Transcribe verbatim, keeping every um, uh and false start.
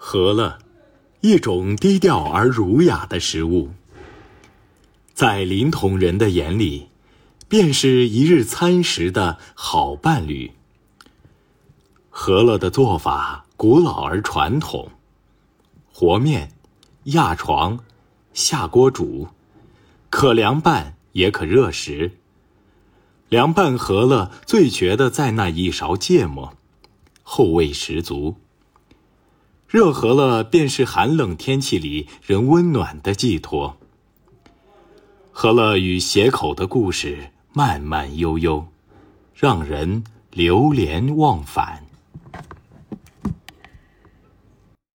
饸饹，一种低调而儒雅的食物，在临潼人的眼里，便是一日餐食的好伴侣。饸饹的做法古老而传统，和面、压床、下锅煮，可凉拌也可热食。凉拌饸饹最绝的在那一勺芥末，后味十足。热饸饹便是寒冷天气里人温暖的寄托。饸饹与斜口的故事漫漫悠悠，让人流连忘返。